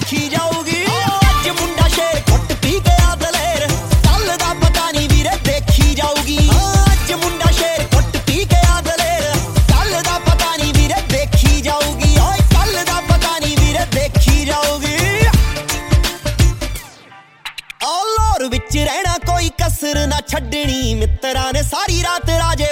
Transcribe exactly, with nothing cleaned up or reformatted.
ਦੇਖੀ ਜਾਊਗੀ। ਅੱਜ ਮੁੰਡਾ ਸ਼ੇਰ ਘੁੱਟ ਪੀ ਗਿਆ ਦਲੇਰ, ਕੱਲ ਦਾ ਪਤਾ ਨਹੀਂ ਵੀਰੇ ਦੇਖੀ ਜਾਊਗੀ। ਅੱਜ ਮੁੰਡਾ ਸ਼ੇਰ ਘੁੱਟ ਪੀ ਗਿਆ ਦਲੇਰ, ਕੱਲ ਦਾ ਪਤਾ ਨਹੀਂ ਵੀਰੇ ਦੇਖੀ ਜਾਊਗੀ। ਓਏ ਕੱਲ ਦਾ ਪਤਾ ਨਹੀਂ ਵੀਰੇ ਦੇਖੀ ਜਾਊਗੀ। ਲਾਹੌਰ ਵਿੱਚ ਰਹਿਣਾ ਕੋਈ ਕਸਰ ਨਾ ਛੱਡਣੀ, ਮਿੱਤਰਾਂ ਨੇ ਸਾਰੀ ਰਾਤ ਰਾਜੇ